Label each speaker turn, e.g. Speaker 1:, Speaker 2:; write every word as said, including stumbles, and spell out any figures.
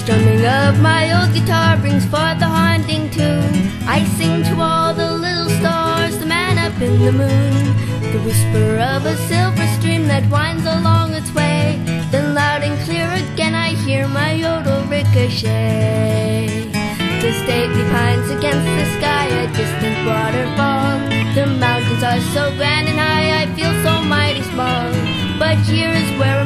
Speaker 1: strumming of my old guitar brings forth a haunting tune. I sing to all the little stars, the man up in the moon, the whisper of a silver stream that winds along its way. Then loud and clear again I hear my yodel ricochet. The stately pines against the sky, a distant waterfall. The mountains are so grand and high, I feel so mighty small. But here is where